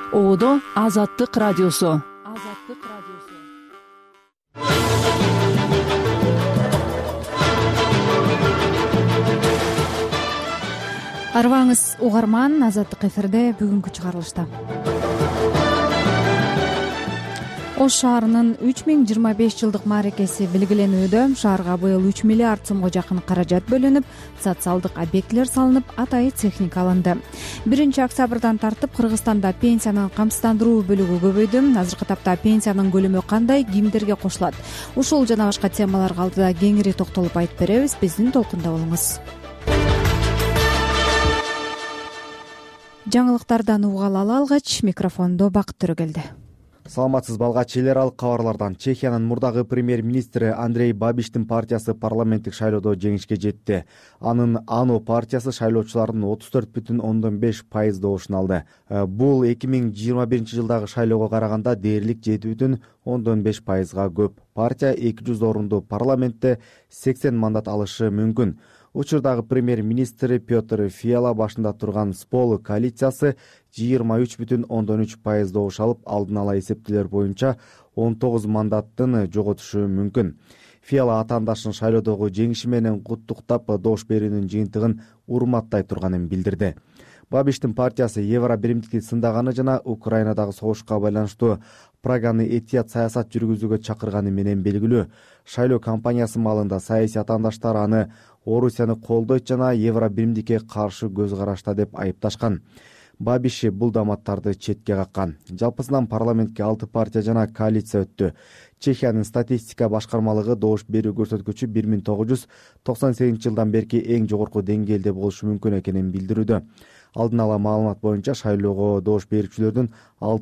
Оодо Азаттык радиосу. Арыбаңыз угарман, Азаттык эфирде бүгүнкү чыгарылышта. Ош шаарынын 3025 жылдык мааракеси белгиленүүдө. Шаарга быйыл 3 миллиард сомго жакын каражат бөлүнүп, социалдык объектилер салынып, атайын техника алынды. 1-октябрдан тартып Кыргызстанда пенсиянын камсыздандыруу бөлүгү көбөйдү. Азыркы тапта пенсиянын көлөмү кандай, кимдерге кошулат? Ушул жана башка темаларга алдыда кеңири токтолуп айтып беребиз. Биздин толкунда болуңуз. Жаңылыктардан угалы алгач, микрофондо Бакыт Төрөгелди. Саламатсыз балгач, эл аралык кабарлардан. Чехиянын мурдагы премьер-министри Андрей Бабиштин партиясы парламенттик шайлоодо жеңишке жетти. Анын АНО партиясы шайлоочулардын 34,5% добушун алды. Бул 2021 жылдагы шайлоого караганда дээрлик 7,5%га көп. Партия 200 орунду парламентте 80 мандат алышы мүмкүн. Учурдагы премьер-министри Петр Фиала башында турган СПОЛ коалициясы 23,3% добуш алып, алдын ала эсептелер боюнча 19 мандаттын жоготушу мүмкүн. Фиала атаандашын шайлоодогу жеңиши менен куттуктап, добуш берүүнүн жыйынтыгын урматтай турганын билдирди. Бабиштин партиясы Евро биримдикти сындаганы жана Украинадагы согушка байланыштуу Праганы этият саясат жүргүзүүгө чакырганы менен белгилүү. Шайлоо кампаниясы маалында саясий атаандаштар аны Орусияны колдойт жана Евро биримдикке каршы көз карашта деп айыпташкан. Бабиш бул дааматтарды четке каккан. Жалпысынан парламентке 6 партия жана коалиция өттү. Чехиянын статистика башкармалыгы добуш берүү көрсөткүчү 1998 жылдан берки эң жогорку деңгээлде болушу мүмкүн экенин билдирүүдө. Алдын ала маалымат боюнча шайлоого добуш берүүчүлөрдүн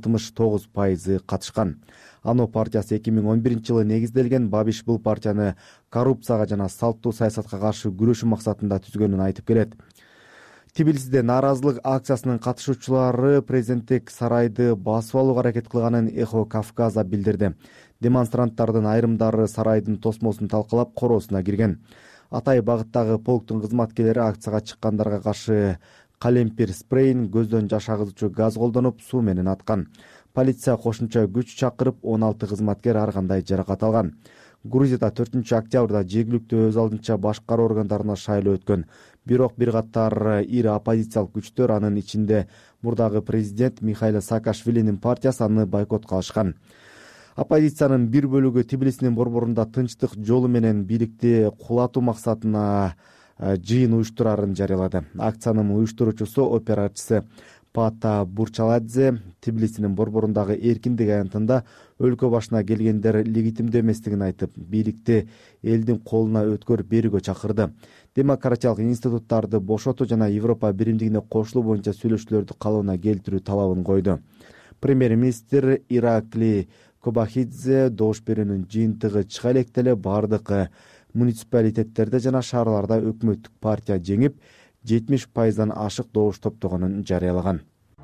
69% катышкан. АНО партиясы 2011 жылы негизделген. Бабиш бул партияны коррупцияга жана салттуу саясатка каршы күрөшүү максатында түзгөнүн айтып келет. Тбилисиде нааразылык акциясынын катышуучулары президенттик сарайды басып алууга аракет кылганын Эхо Кавказа билдирди. Демонстранттардын айрымдары сарайдын тосмосун талкалап, короосуна кирген. Атай багыттагы полктун кызматкерлери акцияга чыккандарга каршы калемпир спрейин, көздөн жаш агызуучу газ колдонуп, суу менен аткан. Полиция кошумча күч чакырып, 16 кызматкер ар кандай жаракат алган. Грузияда 4-октябрда жергиликтүү өз алдынча башкаруу органдарына шайлоо өткөн. Бирок бир катар ири оппозициялык күчтөр, анын ичинде мурдагы президент Михаил Саакашвилинин партиясы аны бойкот кылышкан. Оппозициянын бир бөлүгү Тбилисинин борборунда тынчтык жолу менен бийликти кулатуу максатына жыйын уюштурарын жарыялады. Акциянын уюштуруучусу, операчысы Пата Бурчаладзе Тбилисинин борборундагы эркиндик аянтында өлкө башына келгендер легитимдүү эместигин айтып, бийликти элдин колуна өткөрүп берүүгө чакырды. Демократиялык институттарды бошотуу жана Европа биримдигине кошулуу боюнча сүйлөшүүлөрдү калыбына келтирүү талабын койду. Премьер-министр Иракли Кобахидзе добуш берүүнүн жыйынтыгы чыга электе эле бардык муниципалитеттерде жана шаарларда өкмөттүк партия жеңип, 70%дан ашык добуш топтогонун жарыялаган.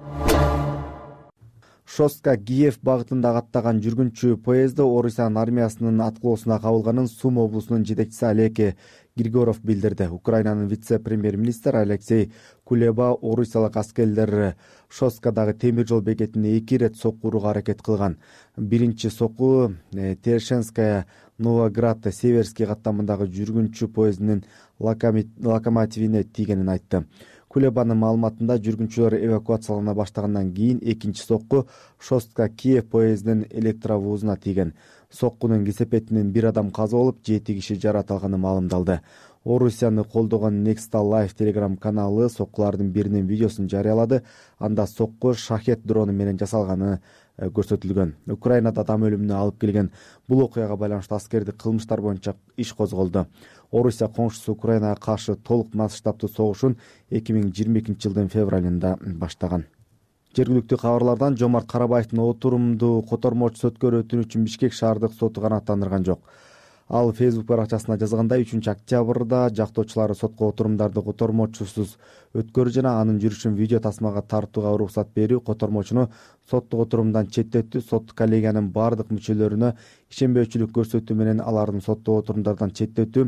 Шостка-Киев багытында каттаган жүргүнчү поезди Орусиянын армиясынын аткылоосуна кабылганын Сум облусунун жетекчиси Олег Григоров билдирди. Украинанын вице-премьер-министри Алексей Кулеба орусиялык аскерлер Шосткадагы темир жол бекетине 2 ирет сокку урууга аракет кылган. Биринчи сокку Терешенская Новоград Северский каттамындагы жүргүнчү поездинин локомотивине тийгенин айтты. Кулебанын маалыматында жүргүнчүлөр эвакуациялана баштагандан кийин экинчи сокку Шостка-Киев поездинин электровозуна тийген. Соккунун кесепетинен бир адам каза болуп, 7 киши жаракат алганы маалымдалды. Орусияны колдогон Nexta Live телеграм каналы соккулардын биринин видеосун жарыялады. Анда сокку шахет дрону менен жасалганы көрсөтүлгөн. Украинада адам өлүмүнө алып келген бул окуяга байланыштуу аскердик кылмыштар боюнча иш козголду. Орусия коңшусу Украинага каршы толук масштабтуу согушун 2022 жылдын февралында баштаган. Жергиликтүү кабарлардан Жомарт Карабаевдин отурумду котормочусу өткөрүү үчүн Бишкек шаардык соту канааттандырган жок. Ал Facebook баракчасына жазгандай 3-октябрда жактоочулары сотко отурумдарды котормочусуз өткөрүү жана анын жүрүшүн видео тасмага тартууга уруксат берүү котормочуну соттук отурумдан четтетүү, сот коллегиянын бардык мүчөлөрүнө ишенбөөчүлүк көрсөтүү менен алардын соттук отурумдардан четтетүү,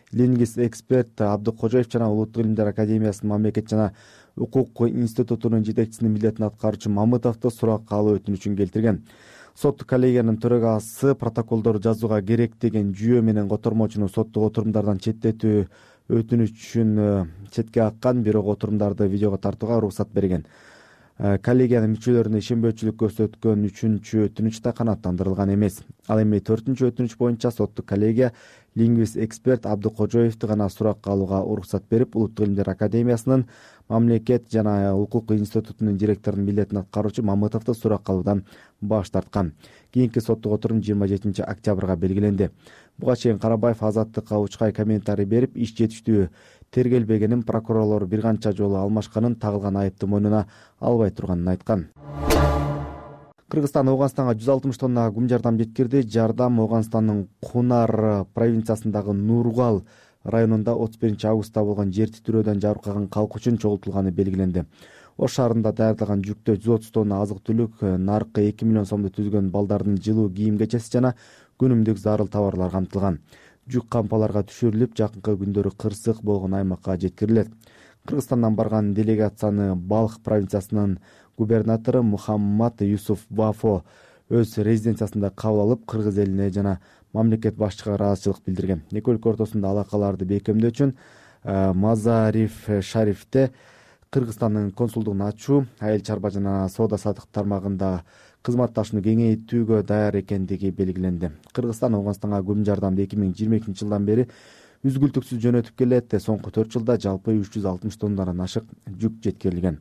лингвист эксперт Абдыкожоев жана Улуттук илимдер академиясынын мамлекет жана укук институтунун жетекчисинин милдетин аткаруучу Мамытовду суракка алуу өтүнүчүн келтирген. Соттук коллегиянын төрагасы протоколдорду жазууга керек деген жүйө менен котормочуну соттук отурумдардан четтетүү өтүнүчүн четке каккан, бирок отурумдарды видеого тартууга уруксат берген. Коллегиянын мүчөлөрүнө ишенбөөчүлүк көрсөткөн 3-чү өтүнүч да канааттандырылган эмес. Ал эми 4-чү өтүнүч боюнча соттук коллегия лингвист эксперт Абдыкожоевду гана суракка алууга уруксат берип, Улуттук илимдер академиясынын мамлекет жана укук институтунун директорунун милдетин аткаруучу Мамытовду суракка алуудан баш тарткан. Кийинки соттук отурум 27 октябрга белгиленди. Буга чейин Карабаев Азаттыкка учкай комментарий берип, иш жетиштүү тергелбегенин, прокурорлор бир канча жолу алмашканын, тагылган айыпты мойнуна албай турганын айткан. Кыргызстан Ооганстанга 160 тонна гум жардам жеткирди. Жардам Ооганстандын Кунар провинциясындагы Нургал районунда 31-августта болгон жер титирөөдөн жабыркаган калк үчүн чогултулганы белгиленди. Ош шаарында даярдалган жүктө 130 тонна азык-түлүк, наркы 2 миллион сомду түзгөн балдардын жылуу кийим кечеси жана күнүмдүк зарыл товарлар камтылган. Жүк кампаларга түшүрүлүп, жакынкы күндөрү кырсык болгон аймакка жеткирилет. Кыргызстандан барган делегацияны Балх провинциясынын губернатору Мухаммад Юсуф Вафо өз резиденциясында кабыл алып, кыргыз элине жана мамлекет башчыга ыраазычылык билдирген. Эки өлкө ортосунда алакаларды бекемдөө үчүн Мазариф Шарифте Кыргызстандын консулдугун ачуу, айыл чарба жана соода саттык тармагында кызматташууну кеңейтүүгө даяр экендиги белгиленди. Кыргызстан Ооганстанга гум жардамды 2022 жылдан бери үзгүлтүксүз жөнөтүп келет. Соңку 4 жылда жалпы 360 тоннадан ашык жүк жеткирилген.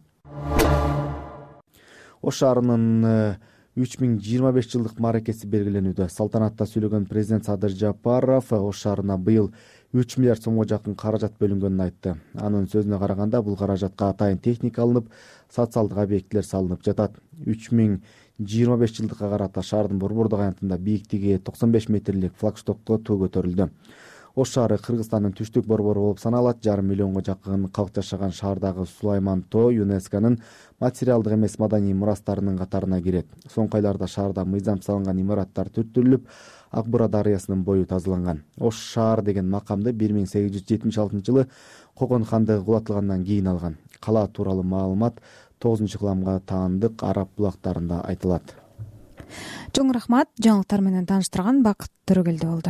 Ош шаарынын 3025 жылдык мааракеси белгиленүүдө. Салтанатта сүйлөгөн президент Садыр Жапаров Ош шаарына быйыл 3 миллиард сомго жакын каражат бөлүнгөнүн айтты. Анын сөзүнө караганда, бул каражатка атайын техника алынып, социалдык объектилер салынып жатат. 3025 жылдыкка карата шаардын борбордук аянтында бийиктиги 95 метрлик флагштокко туу көтөрүлдү. Ош шаары Кыргызстандын түштүк борбору болуп саналат. 1,5 миллионго жакын калк жашаган шаардагы Сулайман тоо ЮНЕСКОнун материалдык эмес маданий мурастарынын катарына кирет. Соңку айларда шаарда мыйзам салынган имараттар түрттүрүлүп, Акбура дарыясынын бою тазаланган. Ош шаар деген макамды 1876 жылы Кокон хандыгы кулатылгандан кийин алган. Кала тууралуу маалымат 9-кыламга таандык араб булактарында айтылат. Чоң рахмат. Жаңылыктар менен тааныштырган Бакыт Төрөгелди болду.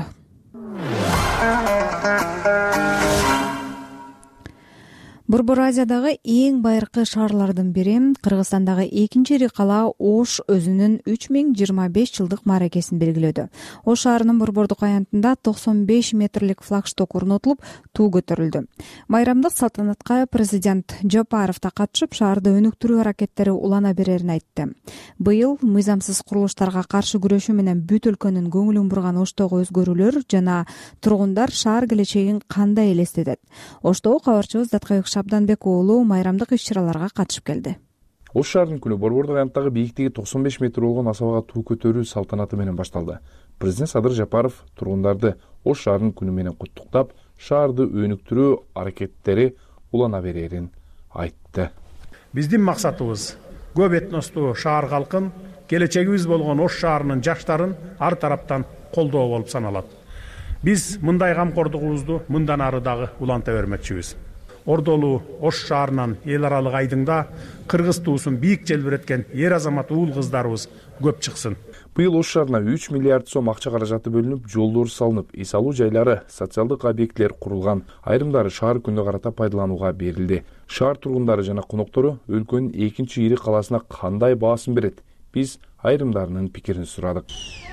Борбор Азиядагы эң байыркы шаарлардын бири, Кыргызстандагы экинчи ири кала Ош өзүнүн 3025 жылдык мааракесин белгилөөдө. Ош шаарынын борбордук аянтында 95 метрлик флагшток орнотулуп, туу көтөрүлдү. Майрамдык салтанатка президент Жапаров да катышып, шаарды өнүктүрүү аракеттери улана берерин айтты. Быйыл мыйзамсыз курулуштарга каршы күрөшүү менен бүт өлкөнүн көңүлүн бурган Оштогу өзгөрүүлөр жана тургундар шаар келечегин кандай элестетет? Оштогу кабарчыбыз Заткайык Шабданбек уулу майрамдык иш-чараларга катышып келди. Ош шаарынын күнү борбордук аянттагы бийиктиги 95 метр болгон асабага туу көтөрүү салтанаты менен башталды. Президент Садыр Жапаров тургундарды Ош шаарынын күнү менен куттуктап, шаарды өнүктүрүү аракеттери улана берерин айтты. Биздин максатыбыз көп этностуу шаар калкын, келечегибиз болгон Ош шаарынын жаштарын ар тараптан колдоо болуп саналат. Биз мындай камкордугубузду мындан ары дагы уланта бермекчибиз. Ордолуу Ош шаарынан эл аралык айдыңда кыргыз туусун бийик желбиреткен эр азамат уул кыздарыбыз көп чыксын. Быйыл Ош шаарына 3 миллиард сом акча каражаты бөлүнүп, жолдор салынып, эс алуу жайлары, социалдык объектилер курулган. Айрымдары шаар күнүнө карата пайдаланууга берилди. Шаар тургундары жана коноктору өлкөнүн экинчи ири каласына кандай баасын берет? Биз айрымдарынын пикирин сурадык.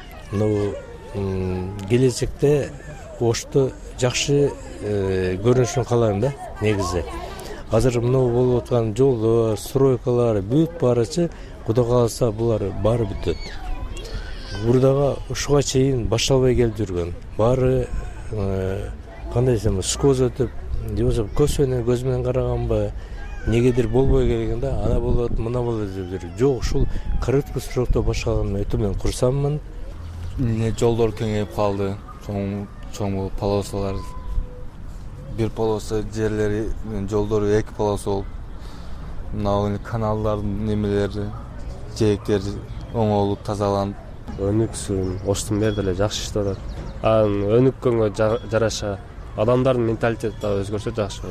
Келечекте Ошту жакшы көрүнүшүн каалайм да, негизи. Азыр мына болуп аткан жолдор, стройкалар бүт барычы, Кудай кааласа булар баары бүтөт. Бурдага ушуга чейин башталбай келип жүргөн. Баары кандай десем, скоз өтүп, же болбосо көз менен караганбы, негедир болбой келген да, ана болот, мына болот деп жүр. Жок, ушул кыргызча срокто башталган өтө мен курсаммын. Жолдор кеңейип калды. Чоң полосалар, бир полоса жерлери, жолдору 2 полоса болуп, мына каналдардын немелери, жээктери оңолуп тазаланып, өнүксүн, Оштун бери деле жакшы иштеп атат. Анын өнүккөнгө жараша Адамдардын менталитети да өзгөрсө жакшы.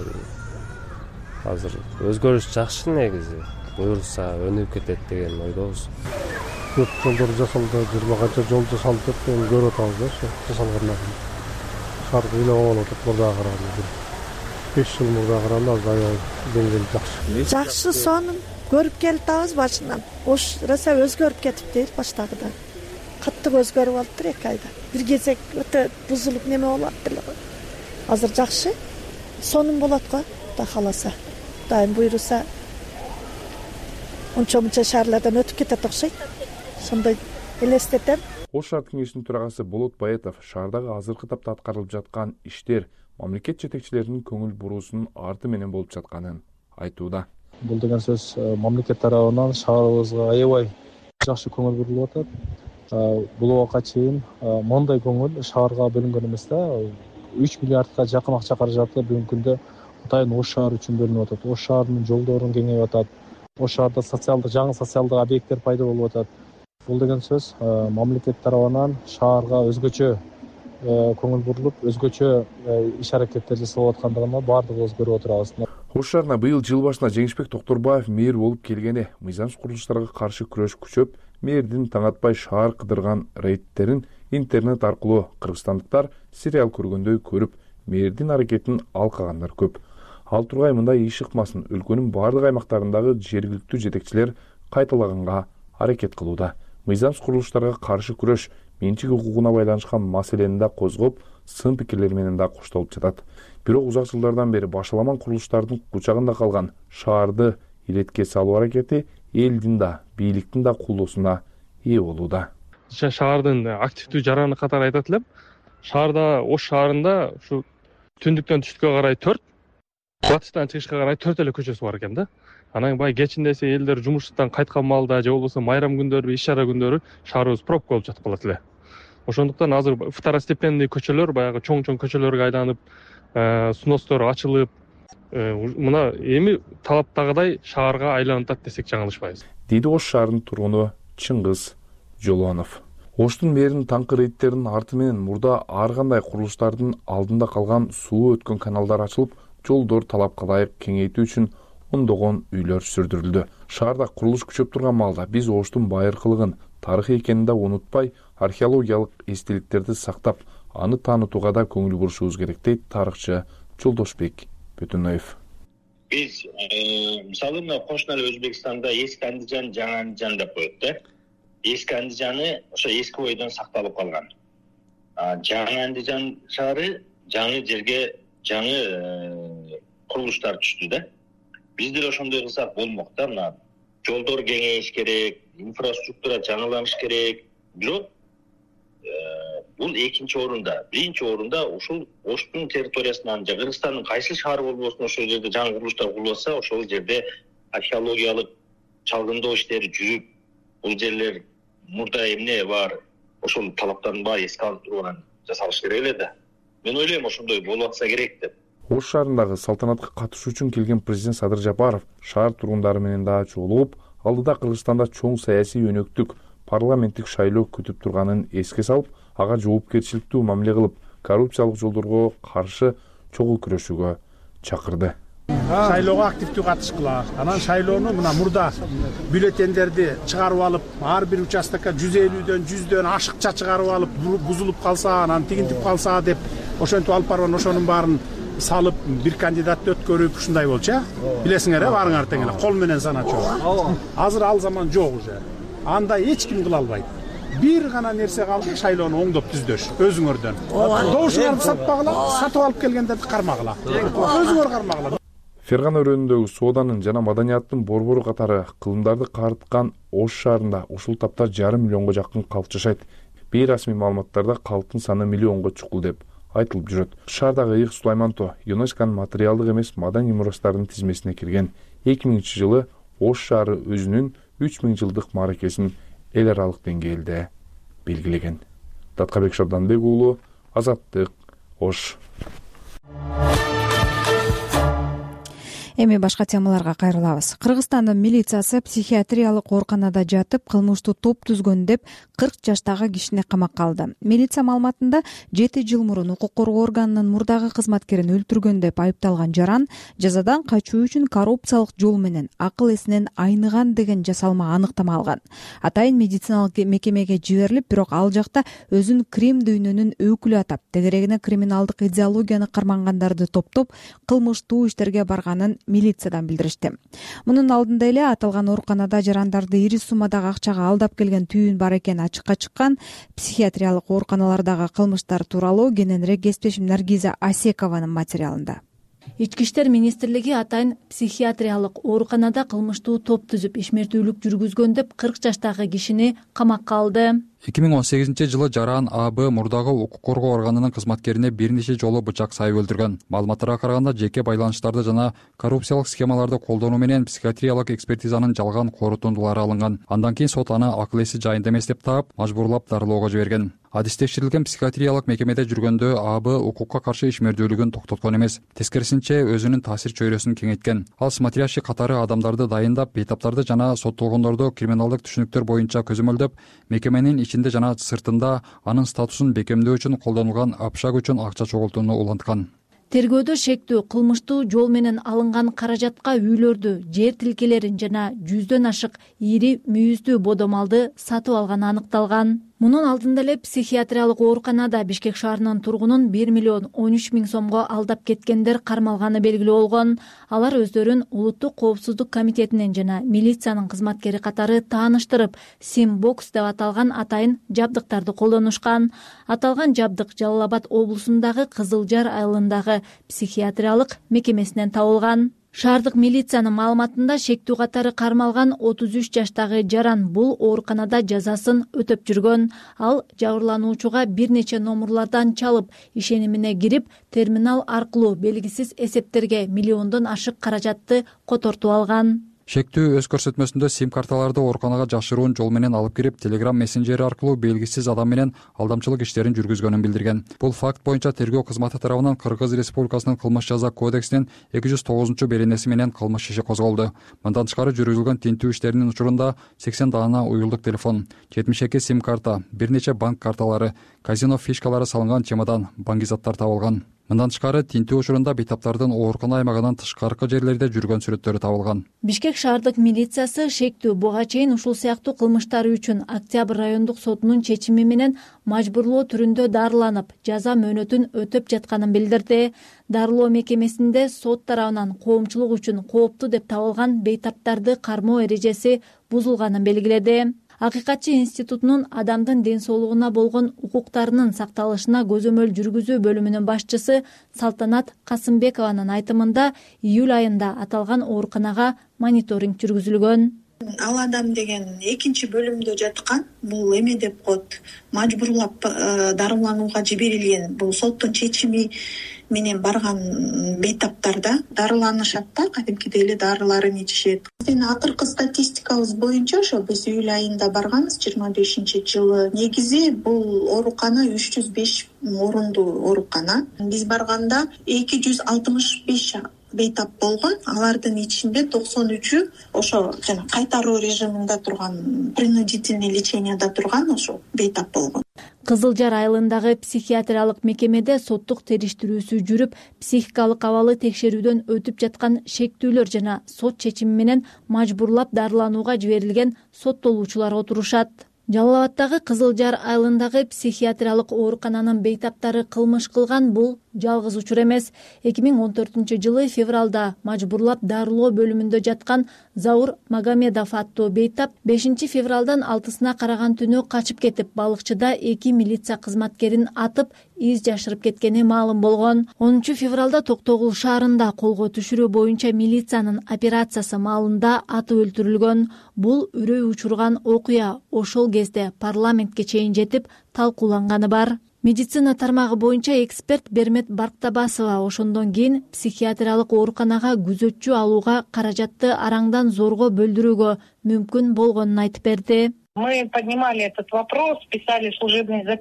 Азыр өзгөрүш жакшы негизи. Буюрса өнүгүп кетет деген ойдобуз. Көп жолдор жасалды, 20 канча жол жасалды деп көрүп атабыз да, ошо жасалгандан. Шаар ыйлап алып атат мурдага караганда. 5 жыл мурдага караганда азыр аябай деңгээли жакшы. Жакшы сонун көрүп келатабыз башынан. Ош роса өзгөрүп кетиптир баштагыдан. Каттык өзгөрүп алыптыр 2 айда. Бир кезек өтө бузулуп неме болуп аттыр. Азыр жакшы. Сонун болот го, Кудай кааласа. Кудайым буйруса ончо-мунча шаарлардан өтүп кетет окшойт. Сондай элестетем. Ош шаар кеңешинин төрагасы Болот Баетов шаардагы азыркы тапта аткарылып жаткан иштер мамлекет жетекчилеринин көңүл буруусунун арты менен болуп жатканын айтууда. Бул деген сөз мамлекет тарабынан шаарыбызга аябай жакшы көңүл бурулуп атат. Бул убакка чейин мондай көңүл шаарга бөлүнгөн эмес да. 3 миллиардка жакын акча каражаты бүгүнкү күндө атайын Ош шаары үчүн бөлүнүп атат. Ош шаарынын жолдорун кеңейип атат. Ош шаарда жаңы социалдык объекттер пайда болуп атат. Бул деген сөз мамлекет тарабынан шаарга өзгөчө көңүл бурулуп, өзгөчө иш аракеттер жасалып аткандыгына баардыгыбыз көрүп отурабыз. Ош шаарына быйыл жыл башында Жеңишбек Токторбаев мэр болуп келгени мыйзамсыз курулуштарга каршы күрөш күчөп, мэрдин таң атпай шаар кыдырган рейдтерин интернет аркылуу кыргызстандыктар сериал көргөндөй көрүп, мэрдин аракетин алкагандар көп. Ал тургай мындай иш ыкмасын өлкөнүн бардык аймактарындагы жергиликтүү жетекчилер кайталаганга аракет кылууда. Мыйзамсыз курулуштарга каршы күрөш менчик укугуна байланышкан маселени да козгоп, сын пикирлер менен да коштолуп жатат. Бирок узак жылдардан бери башаламан курулуштардын кучагында калган шаарды иретке салуу аракети элдин да, бийликтин да колдоосуна ээ болууда. Шаардын активдүү жараны катары айтат элем. Шаарда, Ош шаарында ушу түндүктөн түштүккө карай 4, батыштан чыгышка карай 4 эле көчөсү бар экен да. Анан бай кечинде элдер жумуштан кайткан маалда же болбосо майрам күндөрү, иш чара күндөрү шаарыбыз пробка болуп жатып калат эле. Ошондуктан азыр второстепенный көчөлөр, баягы чоң-чоң көчөлөргө айланып, сностору ачылып, мына эми талаптагыдай шаарга айланып атат десек жаңылышпайбыз. Дейди Ош шаарынын тургуну Чыңгыз Жолонов. Оштун мэринин таңкы рейдтеринин арты менен мурда ар кандай курулуштардын алдында калган суу өткөн каналдар ачылып, жолдор талапка ылайык кеңейтүү үчүн ондогон үйлөр сүрдүрүлдү. Шаарда курулуш күчөп турган маалда биз Оштун байыркылыгын, тарыхый экенин да унутпай, археологиялык эстеликтерди сактап, аны таанытууга да көңүл бурушубуз керек дейт тарыхчы Жолдошбек Бөтөнөев. Биз мисалы мына кошуна Өзбекстанда эски Андижан, жаңы Андижан деп коет да. Эски Андижаны ошо эски бойдон сакталып калган. Жаңы Андижан шаары жаңы жерге жаңы курулуштар түштү да. Биздер ошондой кылсак болмок да. Мына жолдор кеңейиш керек, инфраструктура жаңыланыш керек. Бирок бул экинчи орунда. Биринчи орунда ушул Оштун территориясынан же Кыргызстандын кайсы шаары болбосун ошол жерде жаңы курулуштар курулса, ошол жерде археологиялык чалгындоо иштери жүрүп, бул жерлер мурда эмне бар, ошол талаптарын баары эске алып турган жасалыш керек эле да. Мен ойлойм ошондой болуп атса керек деп. Ош шаарындагы салтанатка катышуу үчүн келген президент Садыр Жапаров шаар тургундары менен да жолугуп, алдыда Кыргызстанда чоң саясий өнөктүк парламенттик шайлоо күтүп турганын эске салып, ага жоопкерчиликтүү мамиле кылып, коррупциялык жолдорго каршы чогуу күрөшүүгө чакырды. Шайлоого активдүү катышкыла. Анан шайлоону мына мурда бюллетендерди чыгарып алып, ар бир участокко 150дөн 100дөн ашыкча чыгарып алып, бузулуп калса, анан тигинтип калса деп ошентип алып барган, ошонун баарын салып бир кандидатты өткөрүп ушундай болчу. Билесиңер, барыңар тең эле кол менен саначу. Азыр ал заман жок уже. Андай эч ким кыла албайт. Бир гана нерсе калды, шайлоону оңдоп түздөш өзүңөрдөн. Добушуңарды сатпагыла, сатып алып келгендерди кармагыла. Өзүңөр кармагыла. Фергана өрөөнүндөгү сооданын жана маданияттын борбору катары кылымдарды карыткан Ош шаарында ушул тапта 5,5 миллионго жакын калк жашайт. Бейрасмий маалыматтарда калктын саны миллионго чукул деп айтылып жүрөт. Шаардагы Ыйык Сулайманто ЮНЕСКОнун материалдык эмес маданий мурастарынын тизмесине кирген. 2000-жылы Ош шаары өзүнүн 3000 жылдык мааракесин эл аралык деңгээлде белгилеген. Таткабек Шабданбек уулу, Азаттык, Ош. Эми башка темаларга кайрылабыз. Кыргызстандын милициясы психиатриялык ооруканада жатып кылмыштуу топ түзгөн деп 40 жаштагы кишини камакка алды. Милиция маалыматында 7 жыл мурун укук коргоо органынын мурдагы кызматкерин өлтүргөн деп айыпталган жаран жазадан качуу үчүн коррупциялык жол менен акыл эсинен айныган деген жасалма аныктама алган. Атайын медициналык мекемеге жиберилип, бирок ал жакта өзүн Крим дүйнөнүн өкүлү атап, тегерегине криминалдык идеологияны кармангандарды топтоп, кылмыштуу иштерге барганын милициядан билдиришти. Мунун алдында эле аталган ооруканада жарандарды ири суммадагы акчага алдап келген түйүн бар экени ачыкка чыккан. Психиатриялык ооруканалардагы кылмыштар тууралуу кененирээк кесиптешим Наргиза Асекованын материалында. Ички иштер министрлиги атайын психиатриялык ооруканада кылмыштуу топ түзүп ишмердүүлүк жүргүзгөн деп 40 жаштагы кишини камакка алды. 2018-жылы жаран АБ мурдагы укук коргоо органынын кызматкерине бир нече жолу бычак сайып өлтүргөн. Маалыматтарга караганда жеке байланыштарды жана коррупциялык схемаларды колдонуу менен психиатриялык экспертизанын жалган корутундулары алынган. Андан кийин сот аны акыл эси жайында эмес деп таап, мажбурлап дарылоого жиберген. Адис текшерилген психиатриялык мекемеде жүргөндө АБ укукка каршы ишмердүүлүгүн токтоткон эмес. Тескерисинче өзүнүн таасир чөйрөсүн кеңейткен. Ал смотрящий катары адамдарды дайындап, бейтаптарды жана соттолгондорду криминалдык түшүнүктөр боюнча көзөмөлдөп, мекеменин ичинде жана сыртында анын статусун бекемдөө үчүн колдонулган апшак үчүн акча чогултууну уланткан. Тергөөдө шектүү кылмыштуу жол менен алынган каражатка үйлөрдү, жер тилкелерин жана 100дөн ашык ири мүйүздүү бодомалды сатып алганы аныкталган. Мунун алдында эле психиатриялык ооруканада Бишкек шаарынын тургунун 1 миллион 13 миң сомго алдап кеткендер кармалганы белгилүү болгон. Алар өздөрүн Улуттук коопсуздук комитетинен жана милициянын кызматкери катары тааныштырып, Симбокс деп аталган атайын жабдыктарды колдонушкан. Аталган жабдык Жалал Абад облусундагы Кызылжар айылындагы психиатриялык мекемесинен табылган. Шаардык милициянын маалыматында шектүү катары кармалган 33 жаштагы жаран бул ооруканада жазасын өтөп жүргөн. Ал жабырлануучуга бир нече номурлардан чалып, ишенимине кирип, терминал аркылуу белгисиз эсептерге миллиондон ашык каражатты котортуп алган. Шектүү өз көрсөтмөсүндө сим-карталарды ооруканага жашыруун жол менен алып кирип, Telegram мессенджери аркылуу белгисиз адам менен алдамчылык иштерин жүргүзгөнүн билдирген. Бул факт боюнча тергөө кызматы тарабынан Кыргыз Республикасынын кылмыш жаза кодексинин 209-беренеси менен кылмыш иши козголду. Мындан тышкары жүргүзүлгөн тинтүү иштеринин учурунда 80 даана уюлдук телефон, 72 сим-карта, бир нече банк карталары, казино фишкалары салынган чемодан, баңгизаттар табылган. Мындан тышкары тинтүү учурунда бейтаптардын оорукана аймагынан тышкаркы жерлерде жүргөн сүрөттөрү табылган. Бишкек шаардык милициясы шектүү буга чейин ушул сыяктуу кылмыштары үчүн Октябрь райондук сотунун чечими менен мажбурлоо түрүндө дарыланып, жаза мөөнөтүн өтөп жатканын билдирди. Дарылоо мекемесинде сот тарабынан коомчулук үчүн кооптуу деп табылган бейтаптарды кармоо эрежеси бузулганын белгиледи. Акыйкатчы институтунун адамдын ден соолугуна болгон укуктарынын сакталышына көзөмөл жүргүзүү бөлүмүнүн башчысы Салтанат Касымбекованын айтымында июль айында аталган ооруканага мониторинг жүргүзүлгөн. Ал адам деген экинчи бөлүмдө жаткан, бул эме деп коет, мажбурлап дарыланууга жиберилген. Бул соттун чечими менен барган бейтаптарда дарыланышат да, кадимкидей эле дарыларын ичишет. Биздин акыркы статистикабыз боюнча ошо биз июль айында барганбыз 25-жылы. Негизи бул оорукана 305 орундуу оорукана. Биз барганда 265 бейтап болгон. Алардын ичинде 93-ү ошо жана кайтаруу режиминде турган, принудительный леченияда турган ошо бейтап болгон. Кызылжар айылындагы психиатриялык мекемеде соттук териштирүүсү жүрүп, психикалык абалы текшерүүдөн өтүп жаткан шектүүлөр жана сот чечими менен мажбурлап дарыланууга жиберилген соттолуучулар отурушат. Жалал Абаддагы Кызылжар айылындагы психиатриялык оорукананын бейтаптары кылмыш кылган бул жалгыз учур эмес. 2014-жылы февралда мажбурлап дарылоо бөлүмүндө жаткан Заур Магомедов аттуу бейтап 5-февралдан 6-сына караган түнү качып кетип, балыкчыда 2 милиция кызматкерин атып, из жашырып кеткени маалым болгон. 10-февралда Токтогул шаарында колго түшүрүү боюнча милициянын операциясы маалында атып өлтүрүлгөн. Бул үрөй учурган окуя ошол кезде парламентке чейин жетип талкууланганы бар. Медицина тармагы боюнча эксперт Бермет Барктабасова ошондон кийин психиатриялык ооруканага күзөтчү алууга каражатты араңдан зорго бөлдүрүүгө мүмкүн болгонун айтып берди. Мы поднимали этот вопрос, писали служебный запис.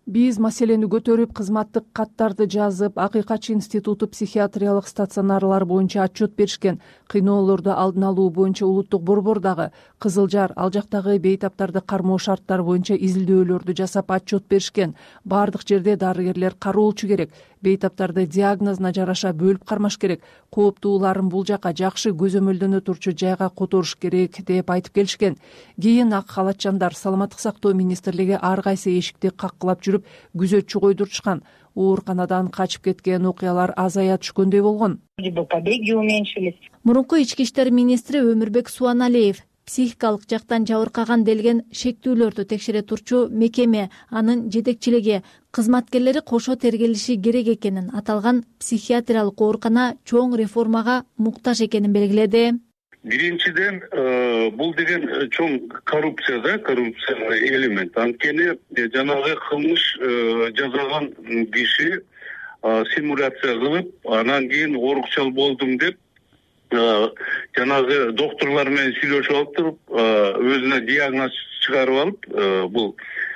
Биз маселени көтөрүп, кызматтык каттарды жазып, Акыйкатчы институту психиатриялык стационарлар боюнча отчет беришкен. Кыйноолорду алдын алуу боюнча улуттук борбордагы Кызыл Жар ал жактагы бейтаптарды кармоо шарттары боюнча изилдөөлөрдү жасап отчет беришкен. Бардык жерде дарыгерлер кароолчу керек. Бейтаптарды диагнозуна жараша бөлүп кармаш керек. Кооптууларын бул жака жакшы көзөмөлдөнө турчу жайга которуш керек деп айтып келишкен. Кийин ак халатчандар Саламаттык сактоо министрлиги ар кайсы эшикти каккылап жүрүп күзөтчү койдуртушкан. Ооруканадан качып кеткен окуялар азая түшкөндөй болгон. Побеги уменьшились. Мурунку ички иштер министри Өмүрбек Суаналиев психикалык жактан жабыркаган делген шектүүлөрдү текшере турчу мекеме, анын жетекчилиги, кызматкерлери кошо тергелиши керек экенин, аталган психиатриялык оорукана чоң реформага муктаж экенин белгиледи. Биринчиден, бул деген чоң коррупция элемент. Анткени жанагы кылмыш жасаган киши симуляция кылып, анан кийин оорукчал болдум деп жанагы доктурлар менен сүйлөшүп алып туруп, өзүнө диагноз чыгарып алып, бул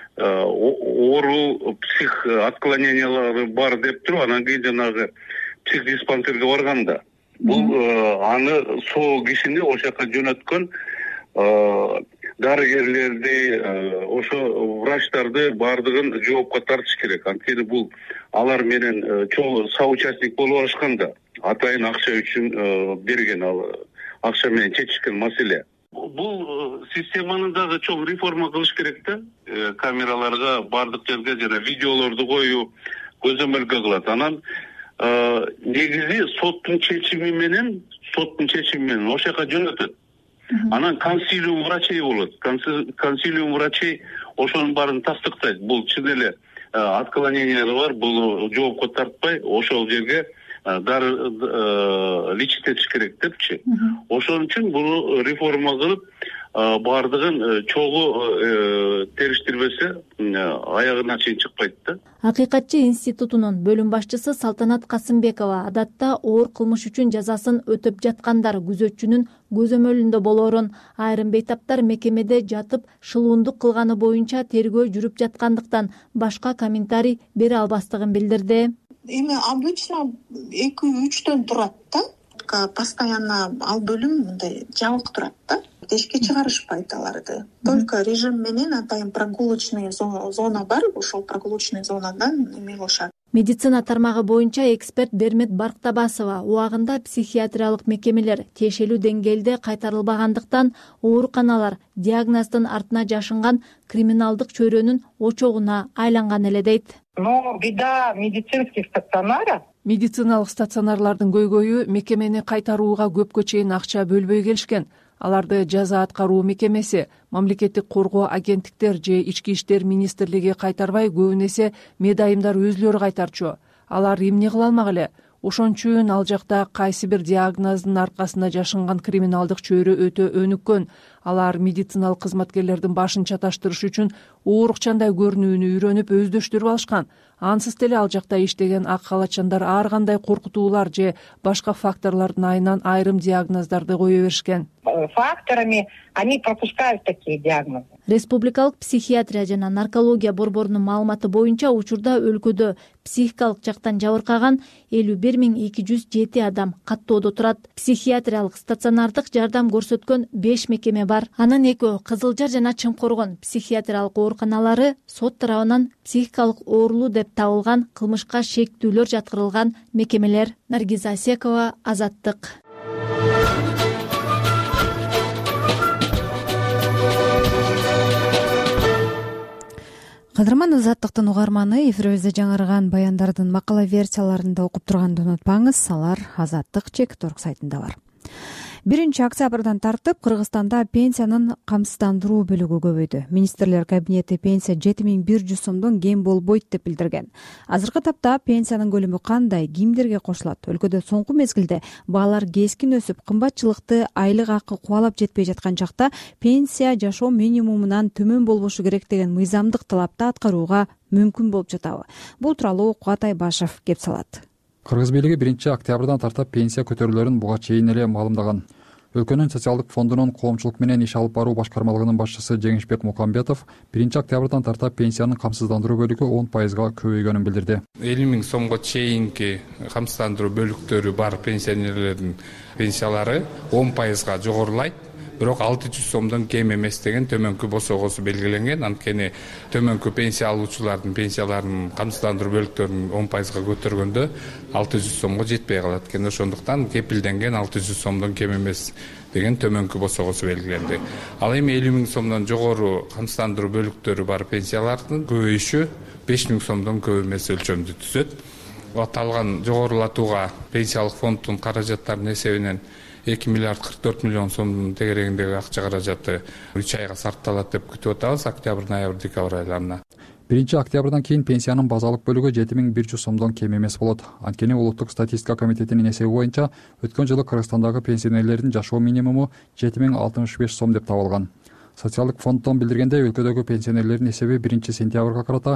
оору псих отклонениялары бар деп туруп, анан кийин жанагы психдиспансерге барганда бул аны соо кишини ошол жака жөнөткөн дарыгерлерди, ошо врачтарды баардыгын жоопко тартыш керек. Анткени бул алар менен чоң соучастник болуп алышканда, атайын акча үчүн берген, ал акча менен чечишкен маселе. Бул системаны дагы чоң реформа кылыш керек да. Камераларга баардык жерге жана видеолорду коюу көзөмөлгө кылат. Анан негизи соттун чечими менен ошол жака жөнөтөт. Анан консилиум врачей болот. Консилиум врачей ошонун баарын тастыктайт. Бул чын эле отклонениялары бар, бул жоопко тартпай, ошол жерге лечить этиш керек депчи. Ошон үчүн буну реформа кылып, баардыгын чогуу териштирбесе, аягына чейин чыкпайт да. Акыйкатчы институтунун бөлүм башчысы Салтанат Касымбекова адатта оор кылмыш үчүн жазасын өтөп жаткандар күзөтчүнүн көзөмөлүндө болоорун, айрым бейтаптар мекемеде жатып шылуундук кылганы боюнча тергөө жүрүп жаткандыктан башка комментарий бере албастыгын билдирди. Эми обычно 2-3төн турат да. Постоянно ал бөлүм мындай жабык турат да. Эшикке чыгарышпайт аларды. Только режим менен атайын прогулочный зона бар, ошол прогулочный зонадан эме кылышат. Медицина тармагы боюнча эксперт Бермет Барктабасова убагында психиатриялык мекемелер тиешелүү деңгээлде кайтарылбагандыктан ооруканалар диагноздун артына жашынган криминалдык чөйрөнүн очогуна айланган эле дейт. Но беда медицинских стационаров. Медициналык стационарлардын көйгөйү мекемени кайтарууга көпкө чейин акча бөлбөй келишкен. Аларды жаза аткаруу мекемеси, мамлекеттик коргоо агенттиктер же ички иштер министрлиги кайтарбай, көбүн эсе медайымдар өзүлөрү кайтарчу. Алар эмне кыла алмак эле? Ошон үчүн ал жакта кайсы бир диагноздун аркасында жашынган криминалдык чөйрө өтө өнүккөн. Алар медициналык кызматкерлердин башын чаташтырыш үчүн оорукчандай көрүнүүнү үйрөнүп өздөштүрүп алышкан. Ансыз деле ал жакта иштеген ак халатчандар ар кандай коркутуулар же башка факторлордун айынан айрым диагноздарды кое беришкен. Факторами они пропускают такие диагнозы. Республикалык психиатрия жана наркология борборунун маалыматы боюнча учурда өлкөдө психикалык жактан жабыркаган 51.207 адам каттоодо турат. Психиатриялык стационардык жардам көрсөткөн 5 мекеме бар. Анын 2 Кызыл Жар жана Чымкоргон психиатриялык ооруканалары сот тарабынан психикалык оорулуу деп табылган кылмышка шектүүлөр жаткырылган мекемелер. Наргиза Асекова, Азаттык. Кадырман Азаттыктын угарманы, эфирибизде жаңырган баяндардын макала версияларында окуп турганды унутпаңыз, алар Азаттык.org сайтында бар. 1-октябрдан тартып Кыргызстанда пенсиянын камсыздандыруу бөлүгү көбөйдү. Министрлер кабинети пенсия 7100 сомдон кем болбойт деп билдирген. Азыркы тапта пенсиянын көлөмү кандай, кимдерге кошулат? Өлкөдө соңку мезгилде баалар кескин өсүп, кымбатчылыкты айлык акы кубалап жетпей жаткан чакта пенсия жашоо минимумунан төмөн болбошу керек деген мыйзамдык талапты аткарууга мүмкүн болуп жатабы? Бул тууралуу Кубат Айбашев кеп салат. Кыргыз бийлиги 1-октябрдан тартып пенсия көтөрүүлөрүн буга чейин эле маалымдаган. өлкөнүн социалдык фондунун коомчулук менен иш алып баруу башкармалыгынын башчысы Жеңишбек Мукамбетов 1-октябрдан тарта пенсиянын камсыздандыруу бөлүгү 10%га көбөйгөнүн билдирди. 50 000 сомго чейинки камсыздандыруу бөлүктөрү бар пенсионерлердин пенсиялары 10%га жогорулайт. Бирок 600 сомдон кем эмес деген төмөнкү босогосу белгиленген. Анткени төмөнкү пенсия алуучулардын пенсияларынын камсыздандыруу бөлүктөрүн 10%га көтөргөндө 600 сомго жетпей калат экен. Ошондуктан кепилденген 600 сомдон кем эмес деген төмөнкү босогосу белгиленди. Ал эми 50 000 сомдон жогору камсыздандыруу бөлүктөрү бар пенсиялардын көбөйүшү 5 000 сомдон көп эмес өлчөмдү түзөт. Аталган жогорулатууга пенсиялык фонддун каражаттарынын эсебинен 2 миллиард 44 миллион сомдун тегерегиндеги акча каражаты 3 айга сарпталат деп күтүп атабыз, октябрь, ноябрь, декабрь айларына. 1-октябрдан кийин пенсиянын базалык бөлүгү 7100 сомдон кем эмес болот. Анткени Улуттук статистика комитетинин эсеби боюнча өткөн жылы Кыргызстандагы пенсионерлердин жашоо минимуму 7065 сом деп табылган. Социалдык фонддон билдиргендей, өлкөдөгү пенсионерлердин эсеби 1-сентябрга карата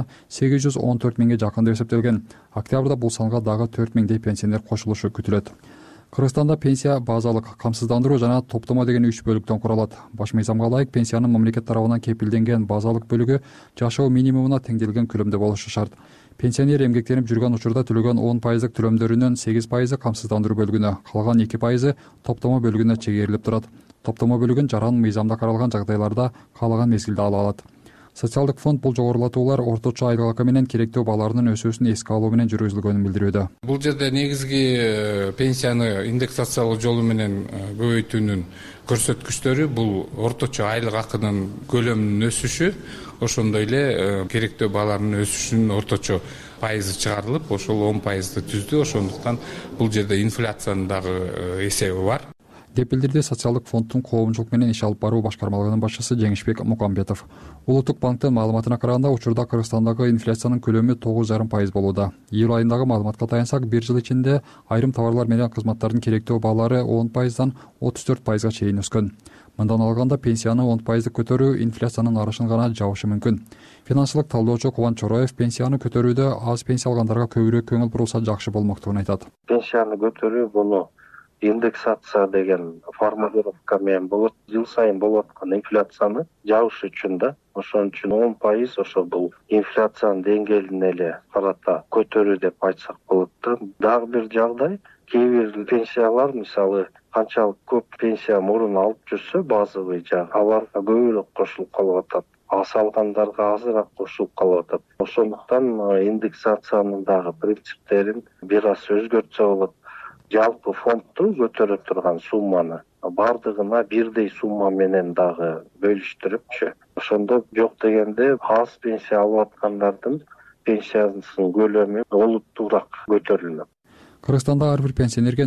814 миңге жакын деп эсептелген. Октябрда бул санга дагы 4 миңдей пенсионер кошулушу күтүлөт. Кыргызстанда пенсия базалык, камсыздандыруу жана топтомо деген 3 бөлүктөн куралат. Баш мыйзамга ылайык пенсиянын мамлекет тарабынан кепилденген базалык бөлүгү жашоо минимумуна теңделген көлөмдө болушу шарт. Пенсионер эмгектенип жүргөн учурда төлөгөн 10% төлөмдөрүнүн 8% камсыздандыруу бөлүгүнө, калган 2% топтомо бөлүгүнө чегерилип турат. Топтомо бөлүгүн жаран мыйзамда каралган жагдайларда каалаган мезгилде ала алат. Социалдык фонд бул жогорулатуулар орточо айлык акы менен керектүү бааларынын өсүүсүн эске алуу менен жүргүзүлгөнүн билдирүүдө. Бул жерде негизги пенсияны индексациялоо жолу менен көбөйтүүнүн көрсөткүчтөрү бул орточо айлык акынын көлөмүнүн өсүшү, ошондой эле керектүү бааларынын өсүшүнүн орточо пайызы чыгарылып, ошол 10%ды түздү. Ошондуктан бул жерде инфляциянын дагы эсеби бар деп билдирди социалдык фонддун коомчулук менен иш алып баруу башкармалыгынын башчысы Жеңишбек Мукамбетов. Улуттук банктын маалыматына караганда, учурда Кыргызстандагы инфляциянын көлөмү 9,5% болууда. Июль айындагы маалыматка таянсак, бир жыл ичинде айрым товарлар менен кызматтардын керектүү баалары 10%дан 34%га чейин өскөн. Мындан алганда пенсияны 10% көтөрүү инфляциянын арышын гана жабышы мүмкүн. Финансылык талдоочу Кубанч Чороев пенсияны көтөрүүдө аз пенсия алгандарга көбүрөөк көңүл бурулса жакшы болмоктугун айтат. Пенсияны көтөрүү буну индексация деген формулировка менен болот. Жыл сайын болуп аткан инфляцияны жабыш үчүн да. Ошон үчүн 10% ошо бул инфляциянын деңгээлине эле карата көтөрүү деп айтсак болот да. Дагы бир жагдай, кээ бир пенсиялар, мисалы, канчалык көп пенсия мурун алып жүрсө, базовый жагы аларга көбүрөөк кошулуп калып атат. Аз алгандарга азыраак кошулуп калып атат. Ошондуктан индексациянын дагы принциптерин бир аз өзгөртсө болот. Жалпы фондду көтөрө турган сумманы бардыгына бирдей сумма менен дагы бөлүштүрүпчү. Ошондо жок дегенде аз пенсия алып аткандардын пенсиясынын көлөмү олуттуураак көтөрүлөт. Кыргызстанда ар бир пенсионерге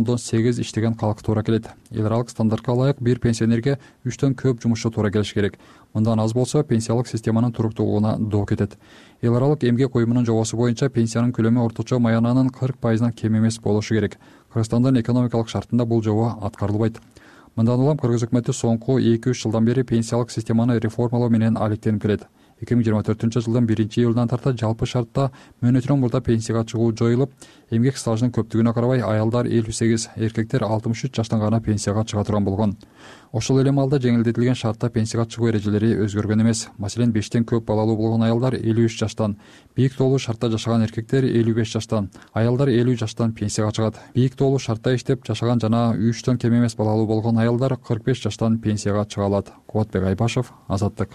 0,8 иштеген калк туура келет. Эл аралык стандартка ылайык бир пенсионерге 3төн көп жумушчу туура келиш керек. Мындан аз болсо пенсиялык системанын туруктуулугуна доо кетет. Эл аралык эмгек уюмунун жобосу боюнча пенсиянын көлөмү орточо маянанын 40%-дан кем эмес болушу керек. Кыргызстандын экономикалык шартында бул жобо аткарылбайт. Мындан улам Кыргыз өкмөтү соңку 2-3 жылдан бери пенсиялык системаны реформалоо менен алектенип келет. 2024-жылдын 1-июлунан тарта жалпы шартта мөөнөтүнөн мурда пенсияга чыгуу жоюлуп, эмгек стажынын көптүгүнө карабай аялдар 58, эркектер 63 жаштан гана пенсияга чыга турган болгон. Ошол эле маалда жеңилдетилген шартта пенсияга чыгуу эрежелери өзгөргөн эмес. Маселен, 5тен көп балалуу болгон аялдар 53 жаштан, бийик тоолуу шартта жашаган эркектер 55 жаштан, аялдар 50 жаштан пенсияга чыгат. Бийик тоолуу шартта иштеп жашаган жана 3төн кем эмес балалуу болгон аялдар 45 жаштан пенсияга чыга алат. Кубатбек Айбашев, Азаттык.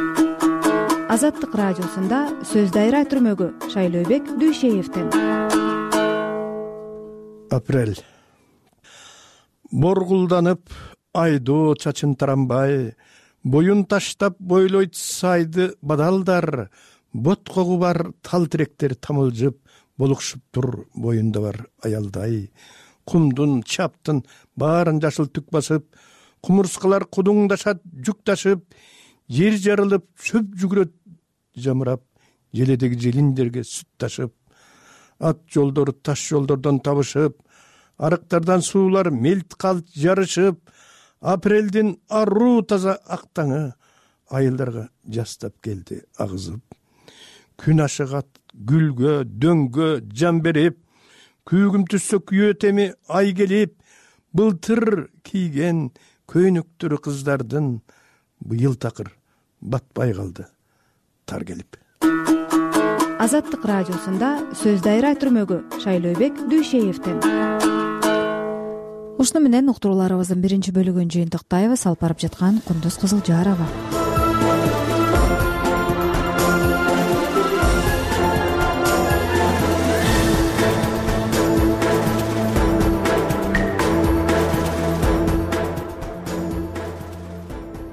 Азаттык радиосунда сөз дайра түрмөгү Шайлообек Дүйшеевден. Апрель. Боргулданып, айдоо чачын тарамбай, боюн таштап бойлойт сайды бадалдар, боткогу бар тал тиректер тамылжып, болукшуп тур боюнда бар аялдай. Кумдун, чаптын баарын жашыл түк басып, кумурскалар кудуңдашат жүк ташып, жер жарылып, чөп жүгүрөт жамырап, желедеги желиндерге сүт ташып, ат жолдор таш жолдордон табышып, арыктардан суулар мелт калт жарышып, апрелдин аруу таза актаңы айылдарга жастап келди агызып. Күн ашыгат гүлгө, дөңгө жан берип, күйгүм түссө күйөтеми ай келип, былтыр кийген көйнөктөрү кыздардын быйыл такыр батпай калды тар келип. Азаттык радиосунда сөз дайра түрмөгү Шайлообек Дүйшеевден. Ушуну менен уктурууларыбыздын биринчи бөлүгүн жыйынтыктайбыз. Алып барып жаткан Кундуз Кызылжарова.